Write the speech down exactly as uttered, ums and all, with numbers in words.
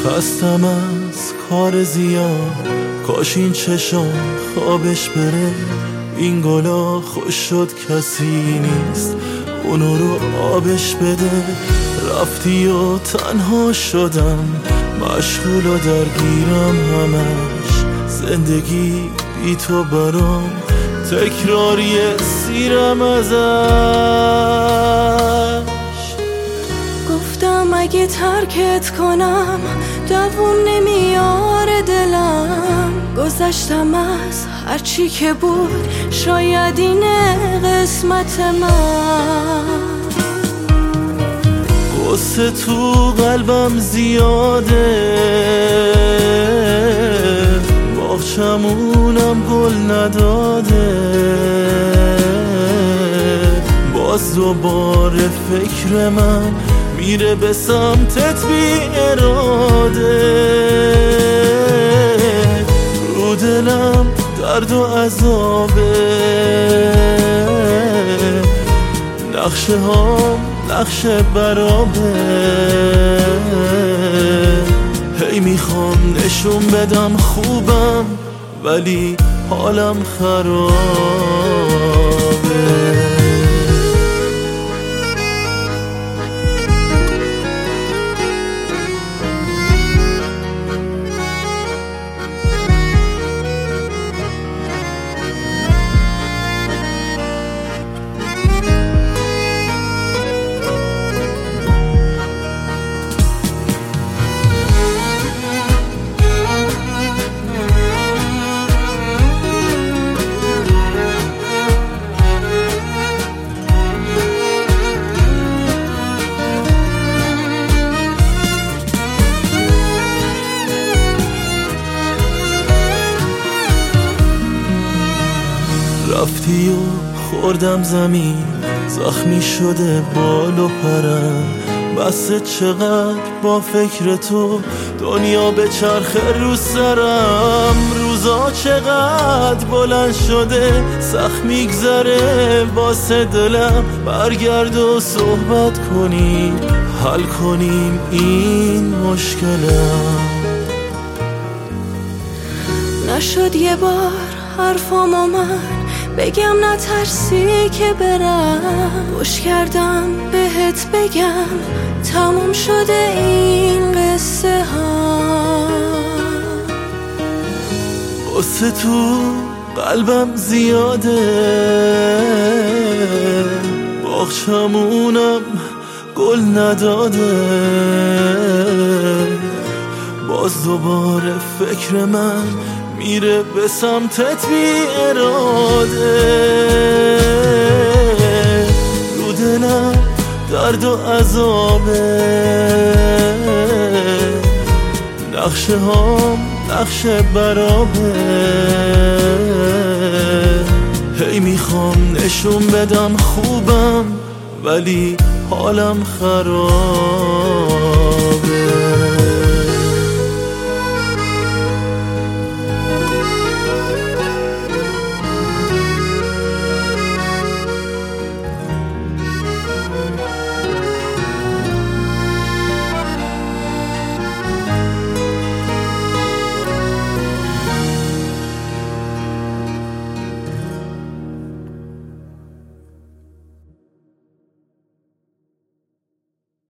خستم از کار زیاد، کاش این چشم خوابش بره. این گلا خوش شد کسی نیست اونو رو آبش بده. رفتی و تنها شدم، مشغول و درگیرم همش. زندگی بی تو برام تکراری سیرم ازش. گفتم اگه ترکت کنم دووم نمیاره دلم. گذشتم از هرچی که بود، شاید اینه قسمت من. قصه تو قلبم زیاده، باغچمونم گل نداده. باز دوباره فکر من میره به سمتت بی اراده. رو دلم درد و عذابه، نقشه ها نقشه برابه. هی میخوام نشون بدم خوبم، ولی حالم خرابه. رفتی و خوردم زمین، زخمی شده بال و پرم. بسه چقدر با فکر تو دنیا به چرخه رو سرم. روزا چقدر بلند شده، سخت میگذره واسه دلم. برگرد و صحبت کنیم، حل کنیم این مشکلم. نشد یه بار حرفامو من بگم، نترسی که برم. گوش کردم بهت بگم تموم شده این قصه ها. قصه تو قلبم زیاده، باغچمونم گل نداده. باز دوباره فکر من میره به سمتت بی اراده. رو دلم درد و عذابه، نقشه هام نقشه برابه. هی میخوام نشون بدم خوبم، ولی حالم خراب.